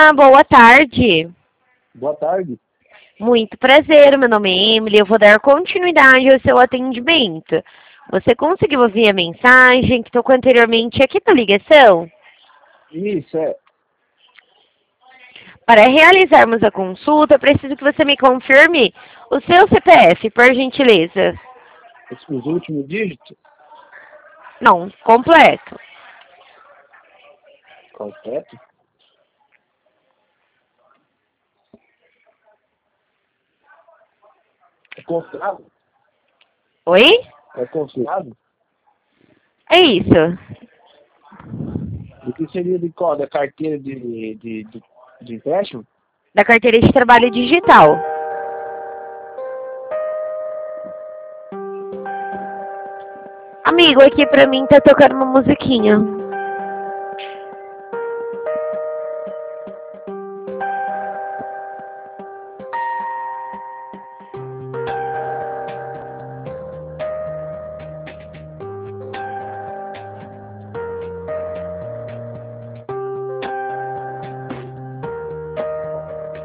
Olá, boa tarde. Boa tarde. Muito prazer, meu nome é Emily. Eu vou dar continuidade ao seu atendimento. Você conseguiu ouvir a mensagem que tocou anteriormente aqui na ligação? Isso, é. Para realizarmos a consulta, preciso que você me confirme o seu CPF, por gentileza. Os últimos dígitos? Não, completo. Completo? É confiável? Oi? É confiável? É isso. O que seria de qual? Da carteira de empréstimo? Da carteira de trabalho digital. Amigo, aqui pra mim tá tocando uma musiquinha.